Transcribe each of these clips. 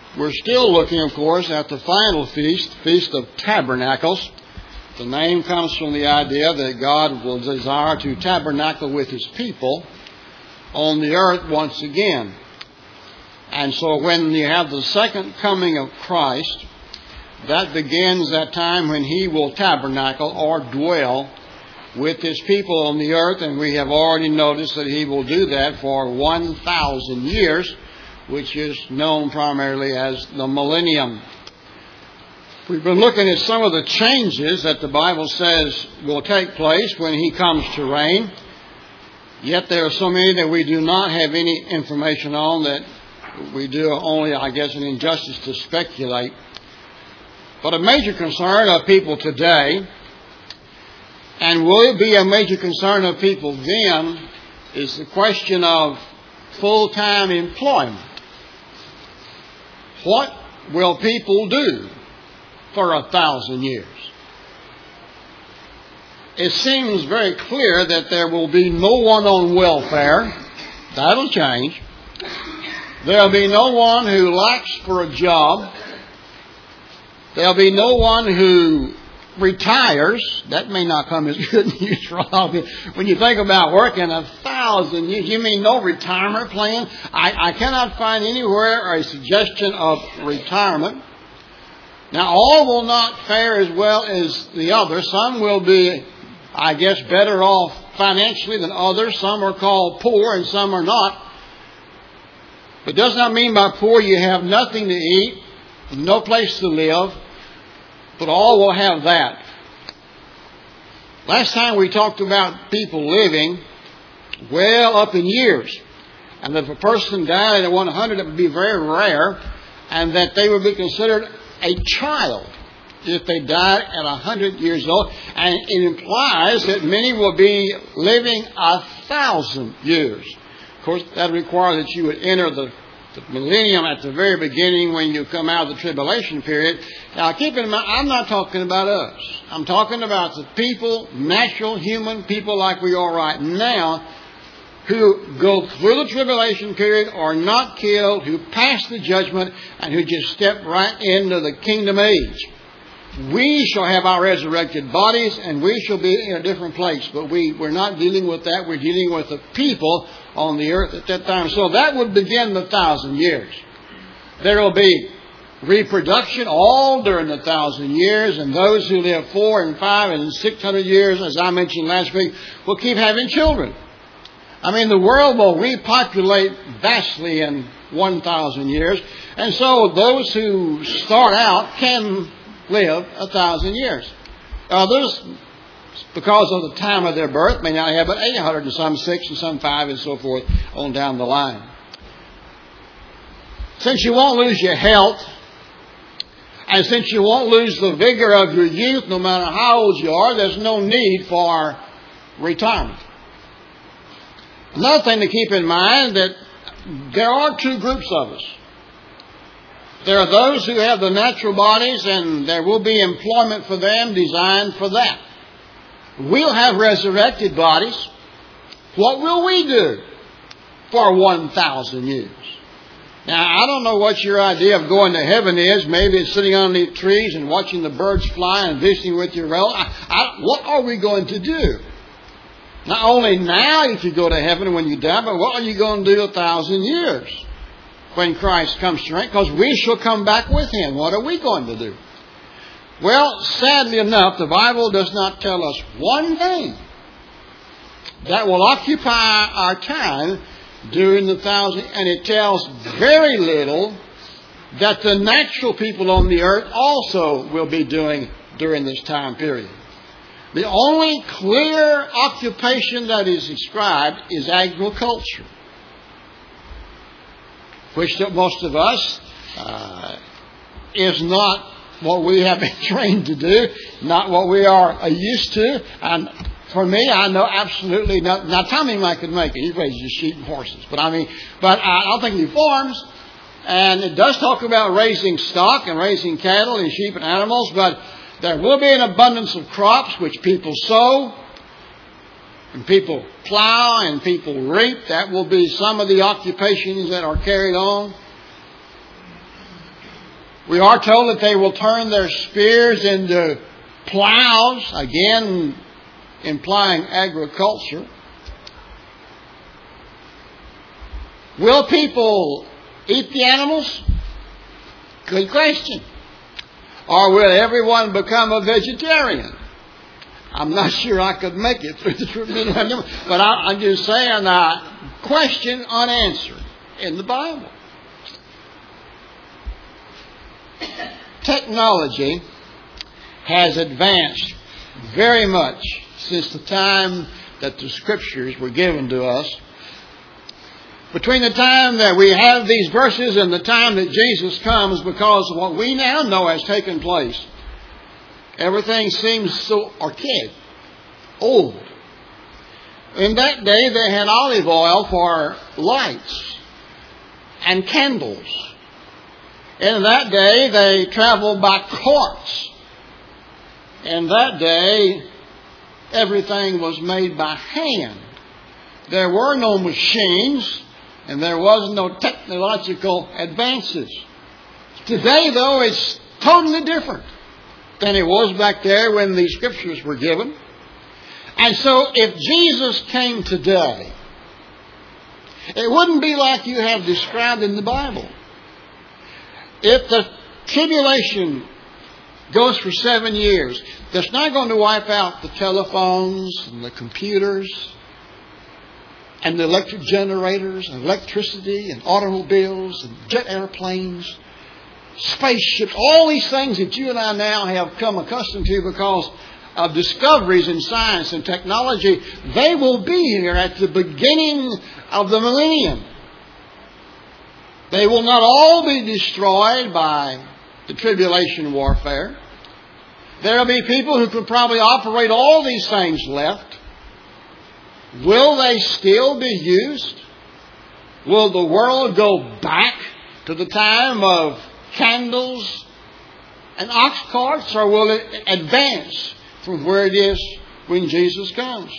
We're still looking, of course, at the final feast, Feast of Tabernacles. The name comes from the idea that God will desire to tabernacle with His people on the earth once again. And so when you have the second coming of Christ, that begins that time when He will tabernacle or dwell with His people on the earth. And we have already noticed that He will do that for 1,000 years, which is known primarily as the millennium. We've been looking at some of the changes that the Bible says will take place when He comes to reign. Yet there are so many that we do not have any information on, that we do only, I guess, an injustice to speculate. But a major concern of people today, and will it be a major concern of people then, is the question of full-time employment. What will people do for 1,000 years? It seems very clear that there will be no one on welfare. That'll change. There'll be no one who lacks for a job. There'll be no one who retires. That may not come as good news for all of you. When you think about working 1,000 years, you mean no retirement plan? I cannot find anywhere a suggestion of retirement. Now, all will not fare as well as the others. Some will be, I guess, better off financially than others. Some are called poor and some are not. But it does not mean by poor you have nothing to eat, no place to live, but all will have that. Last time we talked about people living well up in years, and that if a person died at 100, it would be very rare, and that they would be considered a child if they died at 100 years old. And it implies that many will be living 1,000 years. Of course, that requires that you would enter the millennium at the very beginning when you come out of the tribulation period. Now, keep in mind, I'm not talking about us. I'm talking about the people, natural human people like we are right now, who go through the tribulation period, are not killed, who pass the judgment, and who just step right into the kingdom age. We shall have our resurrected bodies, and we shall be in a different place. But we're not dealing with that. We're dealing with the people on the earth at that time. So that would begin the 1,000 years. There will be reproduction all during the 1,000 years, and those who live 400 and 500 and 600 years, as I mentioned last week, will keep having children. I mean, the world will repopulate vastly in 1,000 years. And so those who start out can live 1,000 years. Others, because of the time of their birth, may not have but 800 and some 6 and some 5 and so forth on down the line. Since you won't lose your health, and since you won't lose the vigor of your youth no matter how old you are, there's no need for retirement. Another thing to keep in mind, that there are two groups of us. There are those who have the natural bodies, and there will be employment for them designed for that. We'll have resurrected bodies. What will we do for 1,000 years? Now, I don't know what your idea of going to heaven is. Maybe it's sitting underneath trees and watching the birds fly and visiting with your relatives. What are we going to do? Not only now if you go to heaven when you die, but what are you going to do 1,000 years when Christ comes to reign? Because we shall come back with Him. What are we going to do? Well, sadly enough, the Bible does not tell us one thing that will occupy our time during the 1,000, and it tells very little that the natural people on the earth also will be doing during this time period. The only clear occupation that is described is agriculture, which most of us is not what we have been trained to do, not what we are used to. And for me, I know absolutely nothing. Now, Tommy might could make it. He raises sheep and horses. But I don't think he farms. And it does talk about raising stock and raising cattle and sheep and animals, but there will be an abundance of crops which people sow and people plow and people reap. That will be some of the occupations that are carried on. We are told that they will turn their spears into plows, again implying agriculture. Will people eat the animals? Good question. Or will everyone become a vegetarian? I'm not sure I could make it through the millennium, but I'm just saying question unanswered in the Bible. Technology has advanced very much since the time that the Scriptures were given to us. Between the time that we have these verses and the time that Jesus comes, because of what we now know has taken place, everything seems so archaic, old. In that day, they had olive oil for lights and candles. In that day, they traveled by carts. In that day, everything was made by hand. There were no machines, and there was no technological advances. Today, though, it's totally different than it was back there when these Scriptures were given. And so, if Jesus came today, it wouldn't be like you have described in the Bible. If the tribulation goes for 7 years, that's not going to wipe out the telephones and the computers and the electric generators and electricity and automobiles and jet airplanes, spaceships, all these things that you and I now have come accustomed to because of discoveries in science and technology. They will be here at the beginning of the millennium. They will not all be destroyed by the tribulation warfare. There will be people who could probably operate all these things left. Will they still be used? Will the world go back to the time of candles and ox carts, or will it advance from where it is when Jesus comes?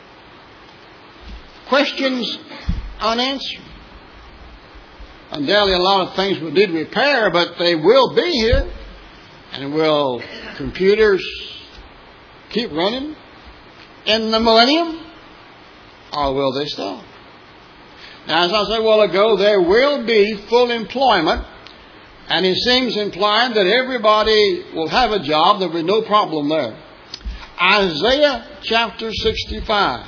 Questions unanswered. Undoubtedly, a lot of things will need repair, but they will be here. And will computers keep running in the millennium? Or will they stop? Now, as I said a while ago, there will be full employment. And it seems implied that everybody will have a job. There will be no problem there. Isaiah chapter 65.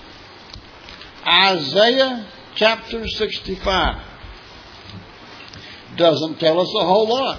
Isaiah chapter 65 doesn't tell us a whole lot.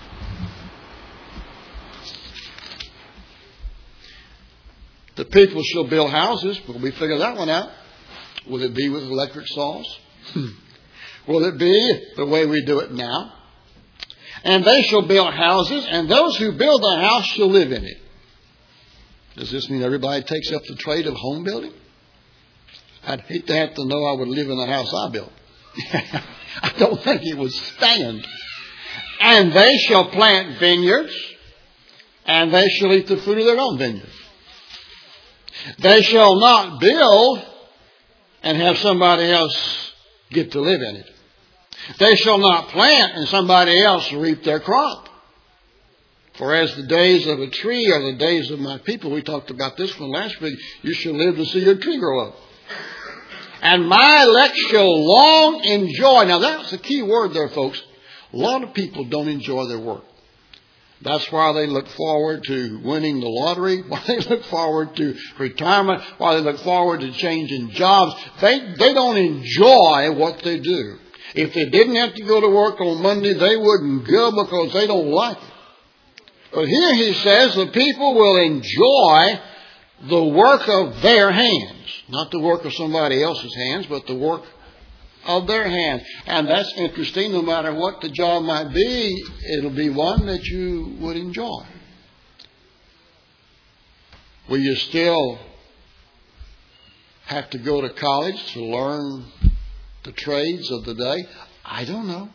The people shall build houses. Will we figure that one out? Will it be with electric saws? Will it be the way we do it now? And they shall build houses, and those who build the house shall live in it. Does this mean everybody takes up the trade of home building? I'd hate to have to know I would live in the house I built. I don't think it would stand. And they shall plant vineyards, and they shall eat the fruit of their own vineyard. They shall not build and have somebody else get to live in it. They shall not plant and somebody else reap their crop. For as the days of a tree are the days of my people. We talked about this one last week. You shall live to see your tree grow up. And my elect shall long enjoy. Now that's the key word there, folks. A lot of people don't enjoy their work. That's why they look forward to winning the lottery, why they look forward to retirement, why they look forward to changing jobs. They don't enjoy what they do. If they didn't have to go to work on Monday, they wouldn't go because they don't like it. But here he says the people will enjoy the work of their hands. Not the work of somebody else's hands, but the work of their hands. And that's interesting. No matter what the job might be, it'll be one that you would enjoy. Will you still have to go to college to learn the trades of the day? I don't know.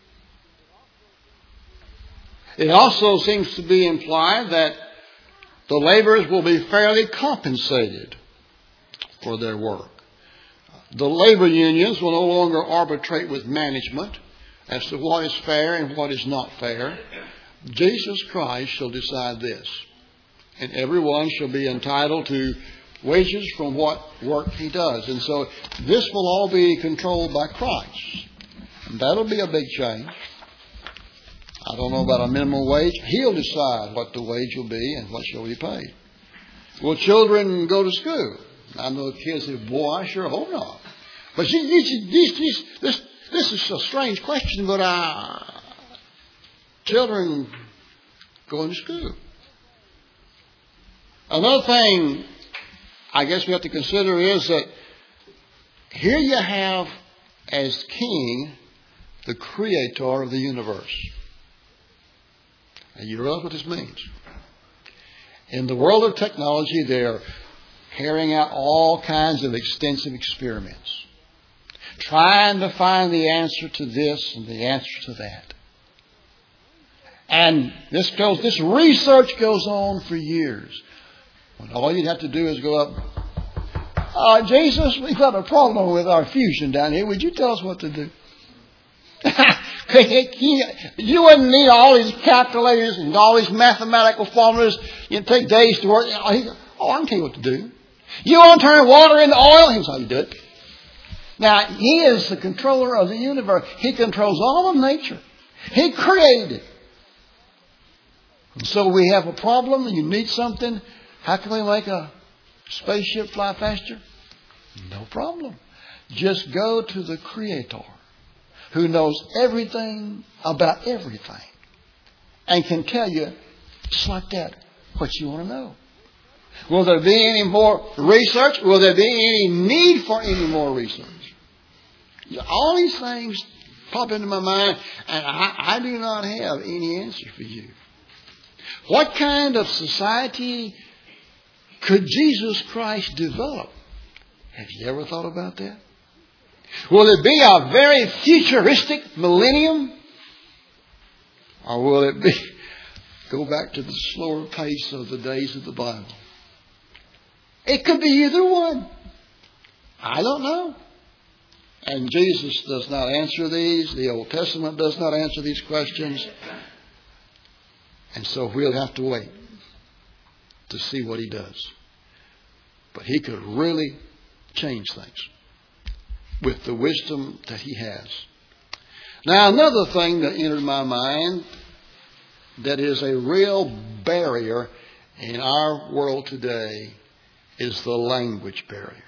It also seems to be implied that the laborers will be fairly compensated for their work. The labor unions will no longer arbitrate with management as to what is fair and what is not fair, Jesus Christ shall decide this. And everyone shall be entitled to wages from what work he does. And so this will all be controlled by Christ. And that'll be a big change. I don't know about a minimum wage. He'll decide what the wage will be and what shall be paid. Will children go to school? I know kids say, boy, I sure hope not. But this is a strange question, but children going to school. Another thing I guess we have to consider is that here you have as king the creator of the universe. And you realize what this means. In the world of technology, they're carrying out all kinds of extensive experiments, trying to find the answer to this and the answer to that. And this research goes on for years. When all you'd have to do is go up, Jesus, we've got a problem with our fusion down here. Would you tell us what to do? You wouldn't need all these calculators and all these mathematical formulas. You'd take days to work. I can tell you what to do. You want to turn water into oil? Here's how you do it. Now, he is the controller of the universe. He controls all of nature. He created it. And so we have a problem and you need something. How can we make a spaceship fly faster? No problem. Just go to the Creator who knows everything about everything and can tell you, just like that, what you want to know. Will there be any more research? Will there be any need for any more research? All these things pop into my mind, and I do not have any answer for you. What kind of society could Jesus Christ develop? Have you ever thought about that? Will it be a very futuristic millennium? Or will it be go back to the slower pace of the days of the Bible? It could be either one. I don't know. And Jesus does not answer these. The Old Testament does not answer these questions. And so we'll have to wait to see what he does. But he could really change things with the wisdom that he has. Now, another thing that entered my mind that is a real barrier in our world today is the language barrier.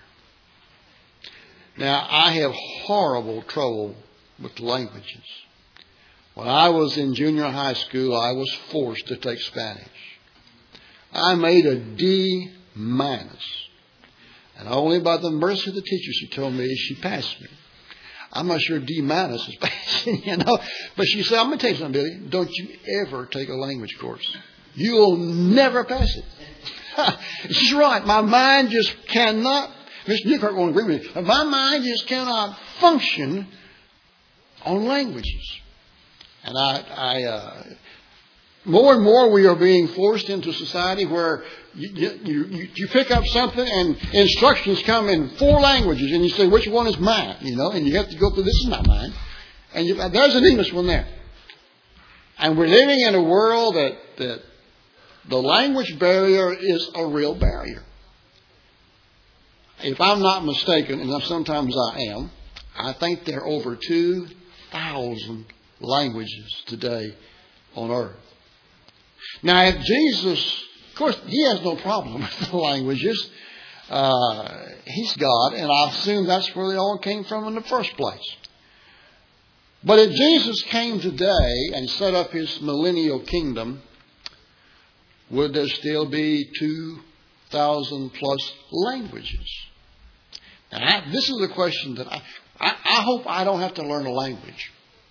Now, I have horrible trouble with languages. When I was in junior high school, I was forced to take Spanish. I made a D-. And only by the mercy of the teacher, she told me she passed me. I'm not sure D- is passing, But she said, I'm going to tell you something, Billy. Don't you ever take a language course. You will never pass it. She's right. My mind just cannot, Mr. Newkirk won't agree with me, but my mind just cannot function on languages. And more and more we are being forced into a society where you pick up something and instructions come in 4 languages and you say, which one is mine? And you have to go through, this is not mine. And there's an English one there. And we're living in a world that the language barrier is a real barrier. If I'm not mistaken, and sometimes I am, I think there are over 2,000 languages today on earth. Now, if Jesus, of course, he has no problem with the languages. He's God, and I assume that's where they all came from in the first place. But if Jesus came today and set up his millennial kingdom, would there still be 2,000 plus languages? Now, this is a question that I hope I don't have to learn a language.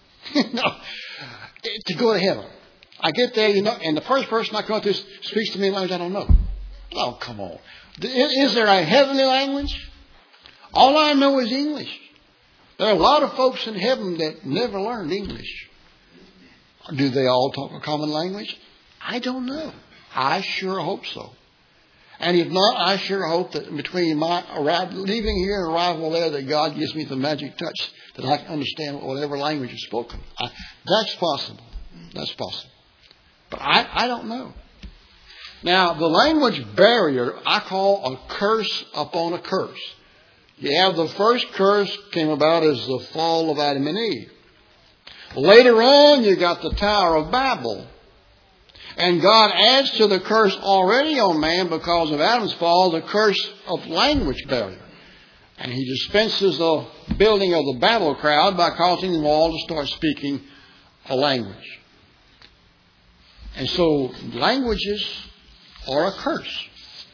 To go to heaven. I get there, and the first person I come to speaks to me in language I don't know. Oh, come on. Is there a heavenly language? All I know is English. There are a lot of folks in heaven that never learned English. Do they all talk a common language? I don't know. I sure hope so. And if not, I sure hope that between my leaving here and arrival there, that God gives me the magic touch that I can understand whatever language is spoken. That's possible. That's possible. But I don't know. Now, the language barrier I call a curse upon a curse. You have the first curse came about as the fall of Adam and Eve. Later on, you got the Tower of Babel. And God adds to the curse already on man because of Adam's fall, the curse of language barrier. And He dispenses the building of the Babel crowd by causing them all to start speaking a language. And so languages are a curse.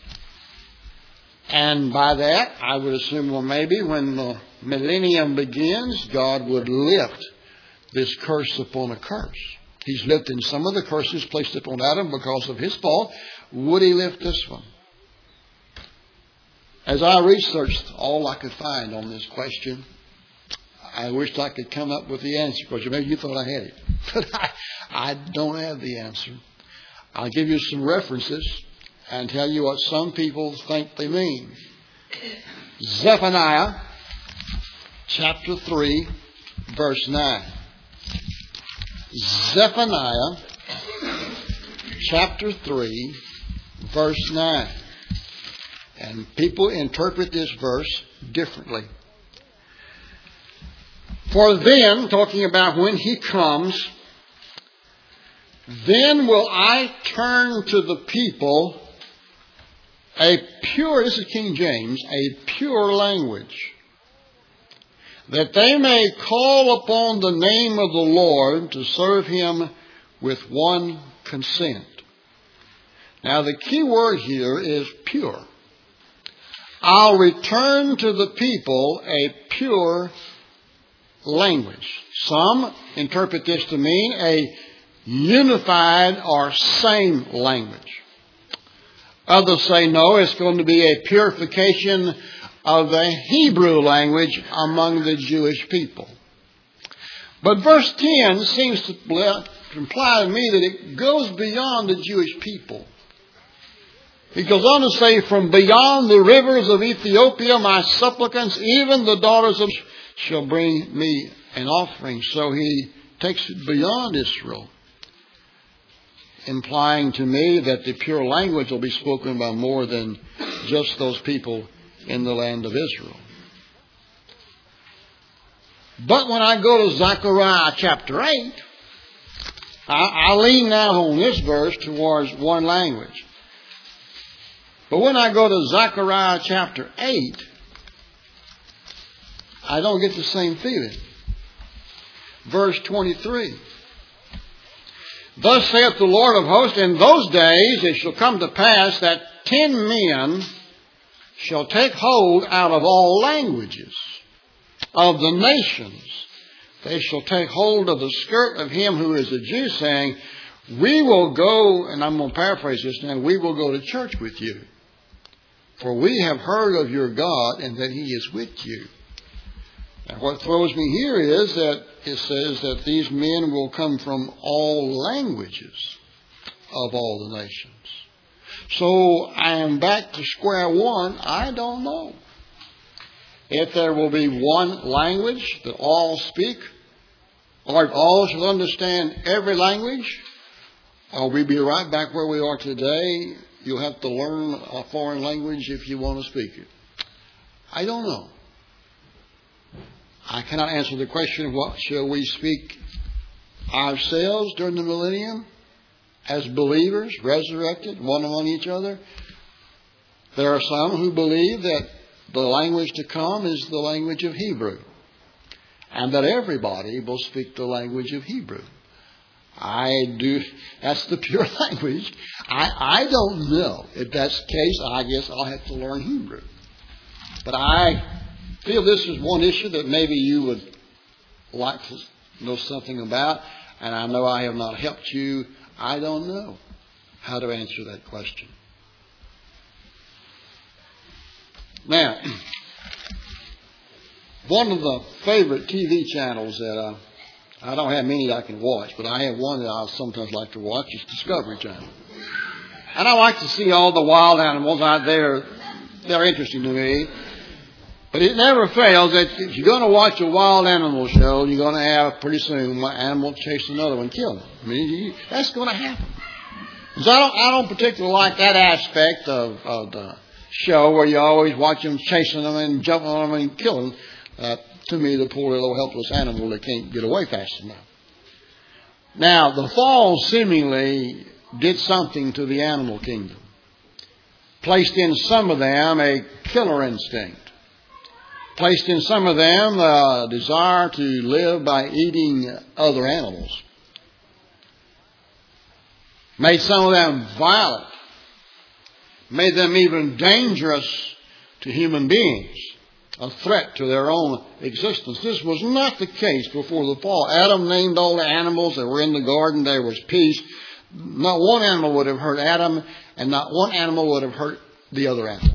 And by that, I would assume, well, maybe when the millennium begins, God would lift this curse upon a curse. He's lifting some of the curses placed upon Adam because of his fall. Would He lift this one? As I researched all I could find on this question, I wished I could come up with the answer, because maybe you thought I had it. But I don't have the answer. I'll give you some references and tell you what some people think they mean. Zephaniah chapter 3, verse 9. Zephaniah chapter 3, verse 9. And people interpret this verse differently. For then, talking about when He comes, then will I turn to the people a pure, this is King James, a pure language, that they may call upon the name of the Lord to serve Him with one consent. Now the key word here is pure. I'll return to the people a pure language. Some interpret this to mean a unified or same language. Others say no, it's going to be a purification of the Hebrew language among the Jewish people. But verse 10 seems to imply to me that it goes beyond the Jewish people. He goes on to say, from beyond the rivers of Ethiopia, my supplicants, even the daughters of shall bring me an offering. So He takes it beyond Israel, implying to me that the pure language will be spoken by more than just those people in the land of Israel. But when I go to Zechariah chapter 8, I lean now on this verse towards one language. But when I go to Zechariah chapter 8, I don't get the same feeling. Verse 23. Thus saith the Lord of hosts, in those days it shall come to pass that 10 men shall take hold out of all languages of the nations. They shall take hold of the skirt of him who is a Jew, saying, we will go, and I'm going to paraphrase this now, we will go to church with you. For we have heard of your God and that He is with you. Now what throws me here is that it says that these men will come from all languages of all the nations. So I am back to square one. I don't know if there will be one language that all speak, or if all shall understand every language, or we'll be right back where we are today. You'll have to learn a foreign language if you want to speak it. I don't know. I cannot answer the question, what shall we speak ourselves during the millennium as believers, resurrected, one among each other? There are some who believe that the language to come is the language of Hebrew, and that everybody will speak the language of Hebrew. I do. That's the pure language. I don't know. If that's the case, I guess I'll have to learn Hebrew. But I feel this is one issue that maybe you would like to know something about. And I know I have not helped you. I don't know how to answer that question. Now, one of the favorite TV channels that I don't have many that I can watch, but I have one that I sometimes like to watch. It's Discovery Channel. And I like to see all the wild animals out there. They're interesting to me. But it never fails that if you're going to watch a wild animal show, you're going to have pretty soon one animal chase another one, kill them. I mean, that's going to happen. So I don't particularly like that aspect of the show where you always watch them chasing them and jumping on them and killing. To me, the poor little helpless animal that can't get away fast enough. Now, the fall seemingly did something to the animal kingdom. Placed in some of them a killer instinct. Placed in some of them a desire to live by eating other animals. Made some of them violent. Made them even dangerous to human beings. A threat to their own existence. This was not the case before the fall. Adam named all the animals that were in the garden. There was peace. Not one animal would have hurt Adam, and not one animal would have hurt the other animal.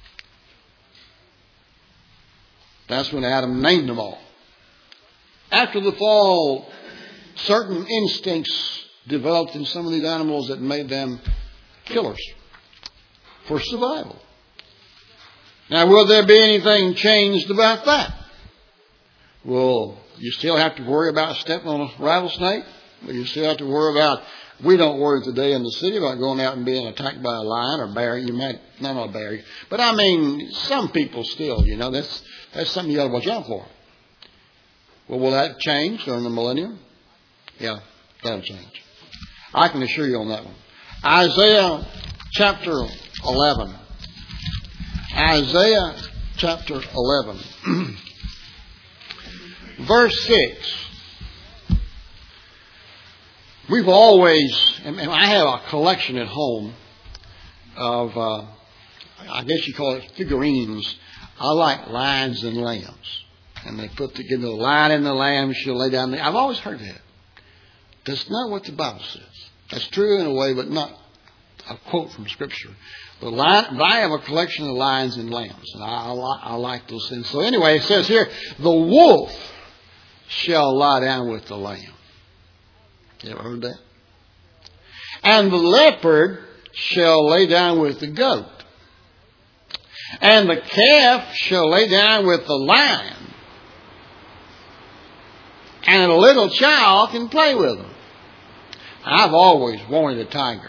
That's when Adam named them all. After the fall, certain instincts developed in some of these animals that made them killers for survival. Now, will there be anything changed about that? Well, you still have to worry about stepping on a rattlesnake? You still have to worry about, we don't worry today in the city about going out and being attacked by a lion or bear. You might, not a bear, but I mean, some people still, that's something you got to watch out for. Well, will that change during the millennium? Yeah, that'll change. I can assure you on that one. Isaiah chapter 11. Isaiah chapter 11. Verse 6. We've always, and I have a collection at home of, I guess you call it figurines. I like lions and lambs. And they put together the lion and the lamb shall lay down. I've always heard that. That's not what the Bible says. That's true in a way, but not a quote from Scripture. But I have a collection of lions and lambs, and I like those things. So anyway, it says here, the wolf shall lie down with the lamb. You ever heard that? And the leopard shall lay down with the goat. And the calf shall lay down with the lion. And a little child can play with them. I've always wanted a tiger.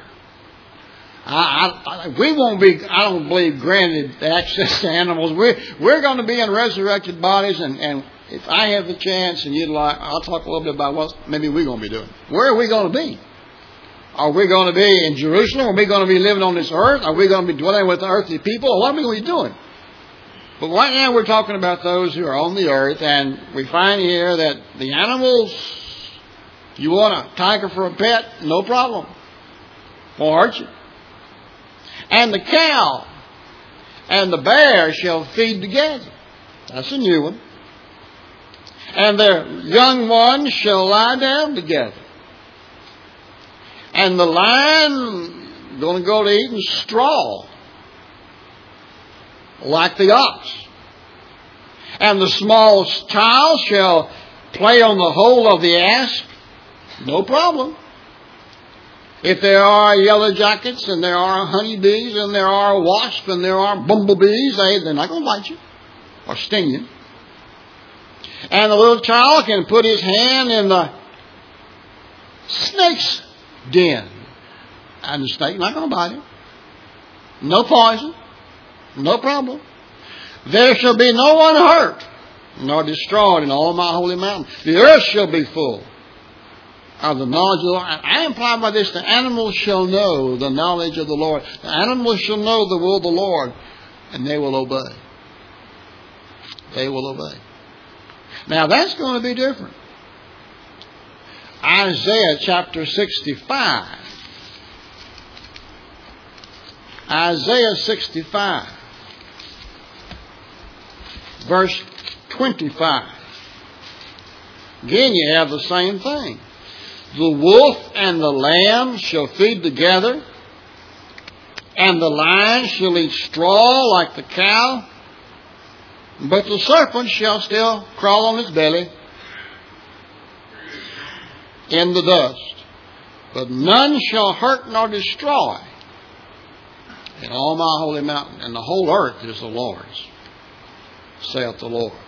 We won't be, I don't believe, granted access to animals. We're going to be in resurrected bodies, and if I have the chance and you'd like, I'll talk a little bit about what maybe we're going to be doing. Where are we going to be? Are we going to be in Jerusalem? Are we going to be living on this earth? Are we going to be dwelling with the earthly people? Or what are we going to be doing? But right now we're talking about those who are on the earth, and we find here that the animals, you want a tiger for a pet? No problem. Won't hurt you. And the cow and the bear shall feed together. That's a new one. And their young ones shall lie down together. And the lion going to go to eating straw like the ox. And the small child shall play on the hole of the asp. No problem. If there are yellow jackets and there are honeybees and there are wasps and there are bumblebees, they're not going to bite you or sting you. And the little child can put his hand in the snake's den. And the snake not going to bite him. No poison. No problem. There shall be no one hurt nor destroyed in all my holy mountain. The earth shall be full of the knowledge of the Lord. I imply by this, the animals shall know the knowledge of the Lord. The animals shall know the will of the Lord, and they will obey. They will obey. Now that's going to be different. Isaiah chapter 65. Isaiah 65. Verse 25. Again, you have the same thing. The wolf and the lamb shall feed together, and the lion shall eat straw like the cow, but the serpent shall still crawl on its belly in the dust. But none shall hurt nor destroy in all my holy mountain, and the whole earth is the Lord's, saith the Lord.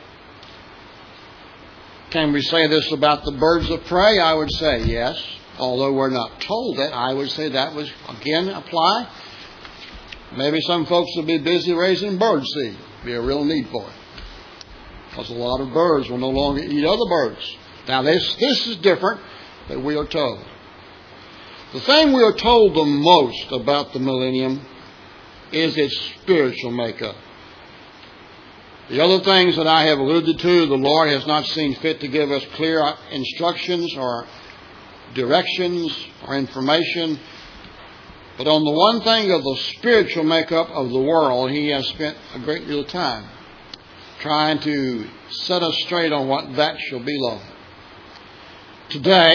Can we say this about the birds of prey? I would say yes. Although we're not told that, I would say that would again apply. Maybe some folks will be busy raising bird seed. Be a real need for it. Because a lot of birds will no longer eat other birds. Now this is different than we are told. The thing we are told the most about the millennium is its spiritual makeup. The other things that I have alluded to, the Lord has not seen fit to give us clear instructions or directions or information. But on the one thing of the spiritual makeup of the world, He has spent a great deal of time trying to set us straight on what that shall be like. Today,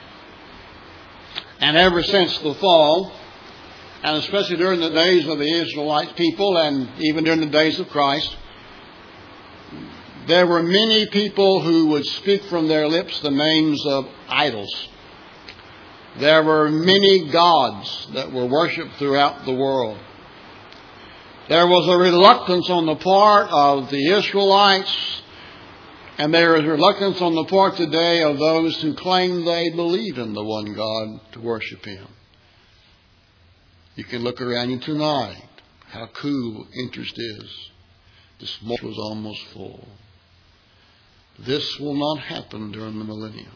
and ever since the fall, and especially during the days of the Israelite people and even during the days of Christ, there were many people who would speak from their lips the names of idols. There were many gods that were worshipped throughout the world. There was a reluctance on the part of the Israelites, and there is reluctance on the part today of those who claim they believe in the one God to worship Him. You can look around you tonight, how cool interest is. This mosque was almost full. This will not happen during the millennium.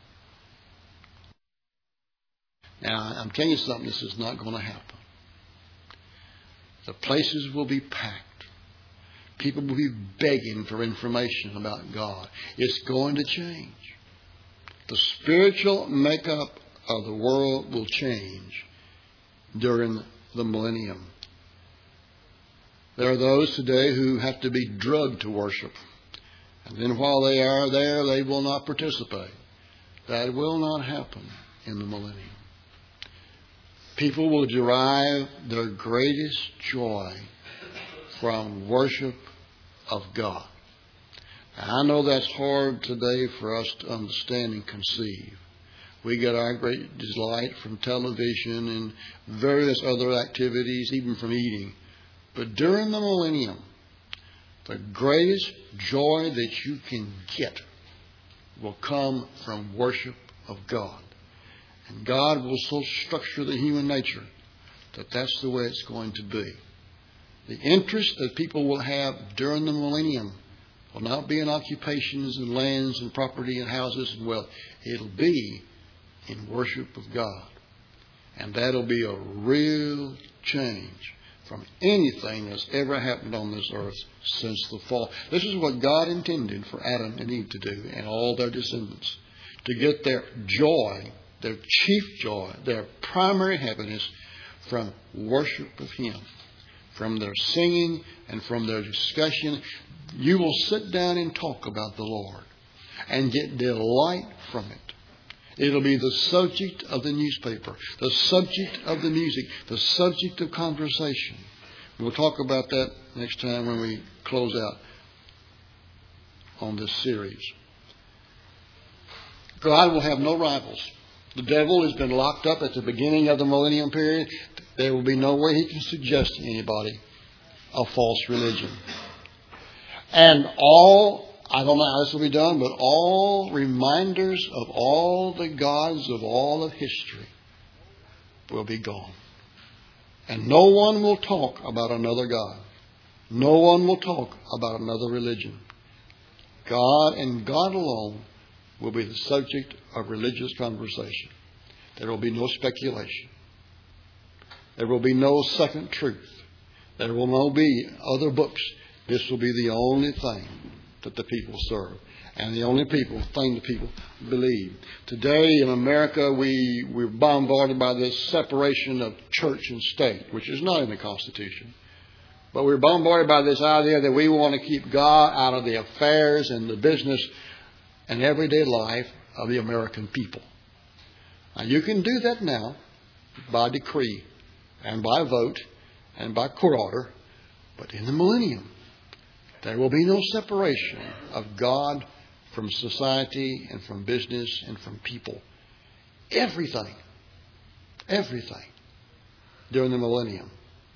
Now, I'm telling you something, this is not going to happen. The places will be packed. People will be begging for information about God. It's going to change. The spiritual makeup of the world will change during the millennium. There are those today who have to be drugged to worship. And then while they are there, they will not participate. That will not happen in the millennium. People will derive their greatest joy from worship of God. Now, I know that's hard today for us to understand and conceive. We get our great delight from television and various other activities, even from eating. But during the millennium, the greatest joy that you can get will come from worship of God. And God will so structure the human nature that that's the way it's going to be. The interest that people will have during the millennium will not be in occupations and lands and property and houses and wealth. It'll be in worship of God. And that'll be a real change from anything that's ever happened on this earth since the fall. This is what God intended for Adam and Eve to do and all their descendants. To get their joy, their chief joy, their primary happiness from worship of Him. From their singing and from their discussion. You will sit down and talk about the Lord and get delight from it. It'll be the subject of the newspaper, the subject of the music, the subject of conversation. We'll talk about that next time when we close out on this series. God will have no rivals. The devil has been locked up at the beginning of the millennium period. There will be no way he can suggest to anybody a false religion. And I don't know how this will be done, but all reminders of all the gods of all of history will be gone. And no one will talk about another God. No one will talk about another religion. God and God alone will be the subject of religious conversation. There will be no speculation. There will be no second truth. There will not be other books. This will be the only thing that the people serve. And the only thing the people believe. Today in America, we're bombarded by this separation of church and state, which is not in the Constitution. But we're bombarded by this idea that we want to keep God out of the affairs and the business and everyday life of the American people. Now, you can do that now by decree and by vote and by court order. But in the millennium, there will be no separation of God from society and from business and from people. Everything during the millennium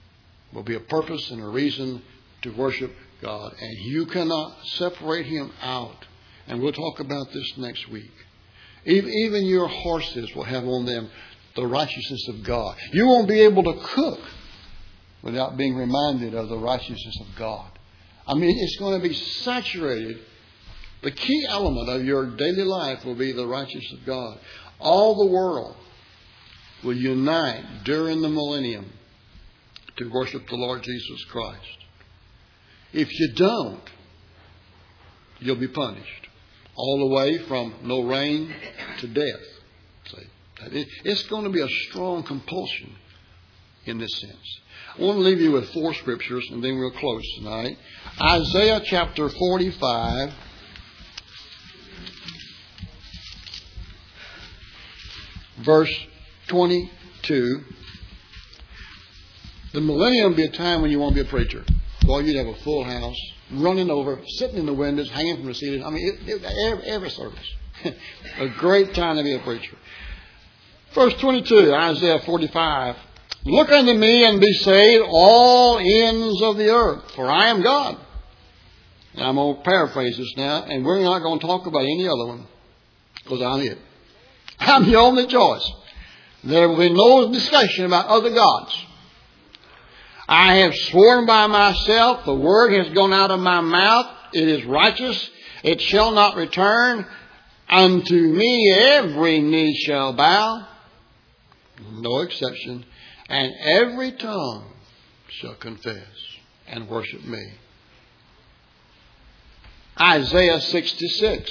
will be a purpose and a reason to worship God. And you cannot separate Him out. And we'll talk about this next week. Even your horses will have on them the righteousness of God. You won't be able to cook without being reminded of the righteousness of God. I mean, it's going to be saturated. The key element of your daily life will be the righteousness of God. All the world will unite during the millennium to worship the Lord Jesus Christ. If you don't, you'll be punished. All the way from no rain to death. See? It's going to be a strong compulsion in this sense. I want to leave you with 4 scriptures and then we'll close tonight. Isaiah chapter 45. Verse 22. The millennium will be a time when you won't be a preacher. Boy, you'd have a full house, running over, sitting in the windows, hanging from the ceiling. I mean, every service. A great time to be a preacher. Verse 22, Isaiah 45. Look unto me and be saved, all ends of the earth, for I am God. And I'm going to paraphrase this now, and we're not going to talk about any other one, because I'm it. I'm the only choice. There will be no discussion about other gods. I have sworn by myself, the word has gone out of my mouth. It is righteous. It shall not return. Unto me every knee shall bow. No exception. And every tongue shall confess and worship me. Isaiah 66.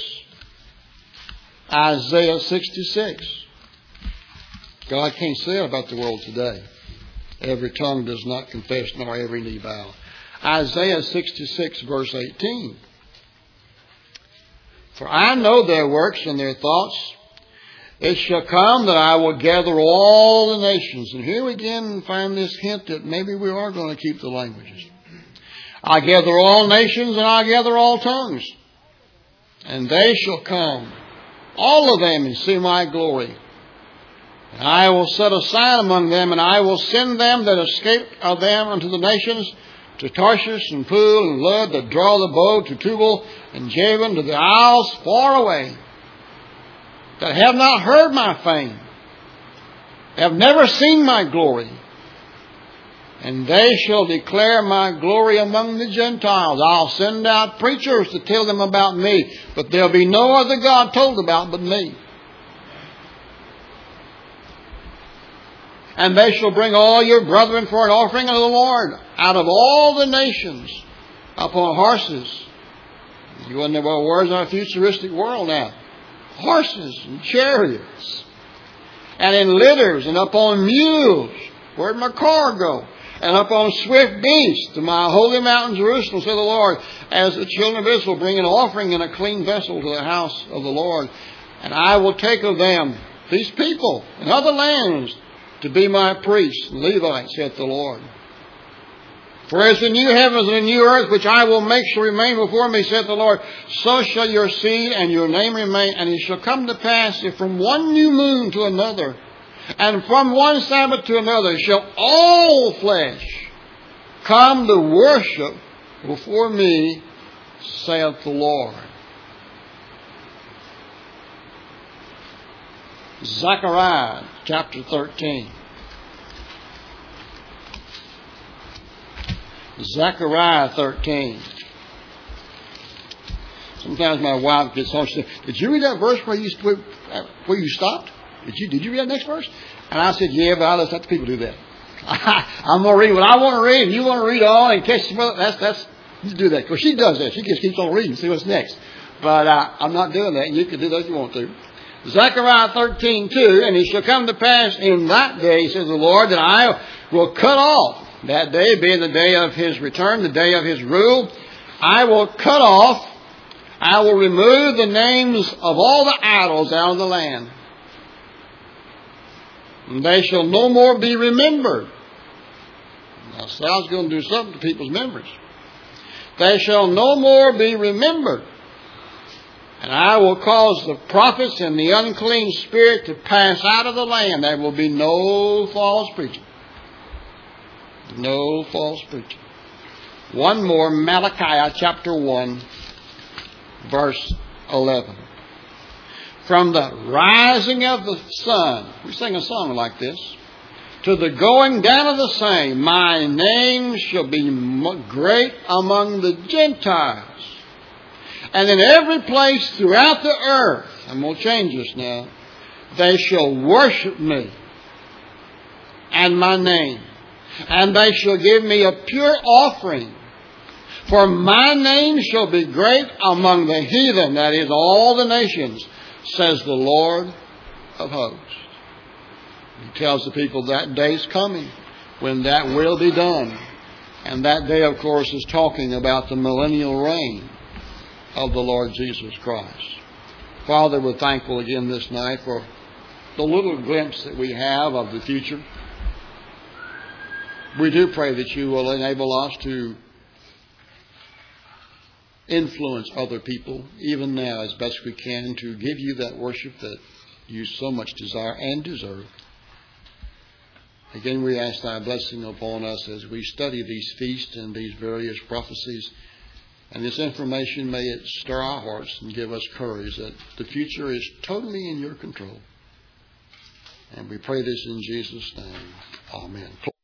Isaiah 66. God can't say about the world today. Every tongue does not confess, nor every knee bow. Isaiah 66 verse 18. For I know their works and their thoughts. It shall come that I will gather all the nations. And here we again find this hint that maybe we are going to keep the languages. I gather all nations and I gather all tongues. And they shall come, all of them, and see my glory. And I will set a sign among them, and I will send them that escape of them unto the nations, to Tarshish and Pool and Lud, that draw the bow, to Tubal and Javan, to the isles far away, that have not heard my fame, have never seen my glory. And they shall declare my glory among the Gentiles. I'll send out preachers to tell them about me, but there'll be no other God told about but me. And they shall bring all your brethren for an offering unto the Lord out of all the nations upon horses. You wonder, well, where's our futuristic world now? Horses and chariots. And in litters and upon mules. Where'd my car go? And upon swift beasts to my holy mountain Jerusalem, said the Lord, as the children of Israel bring an offering in a clean vessel to the house of the Lord. And I will take of them, these people, and other lands, to be my priests, Levites, saith the Lord. For as the new heavens and the new earth, which I will make shall remain before me, saith the Lord, so shall your seed and your name remain. And it shall come to pass, if from one new moon to another, and from one Sabbath to another, shall all flesh come to worship before me, saith the Lord. Zechariah chapter 13. Zechariah 13. Sometimes my wife gets home. She says, "Did you read that verse where you stopped? Did you read that next verse?" And I said, "Yeah, but I let the people do that. I'm going to read what I want to read, and you want to read all and catch some other. That's you do that." Because she does that. She just keeps on reading, see what's next. But I'm not doing that. You can do that if you want to. Zechariah 13:2, and it shall come to pass in that day, says the Lord, that I will cut off, that day being the day of his return, the day of his rule, I will cut off, I will remove the names of all the idols out of the land. And they shall no more be remembered. Now, so I was going to do something to people's memories. They shall no more be remembered. And I will cause the prophets and the unclean spirit to pass out of the land. There will be no false preaching. No false preaching. One more, Malachi chapter 1, verse 11. From the rising of the sun, we sing a song like this, to the going down of the same, my name shall be great among the Gentiles. And in every place throughout the earth, I'm going to change this now, they shall worship me and my name. And they shall give me a pure offering. For my name shall be great among the heathen, that is, all the nations, says the Lord of hosts. He tells the people that day's coming when that will be done. And that day, of course, is talking about the millennial reign of the Lord Jesus Christ. Father, we're thankful again this night for the little glimpse that we have of the future. We do pray that you will enable us to influence other people, even now, as best we can, to give you that worship that you so much desire and deserve. Again, we ask thy blessing upon us as we study these feasts and these various prophecies. And this information, may it stir our hearts and give us courage that the future is totally in your control. And we pray this in Jesus' name. Amen.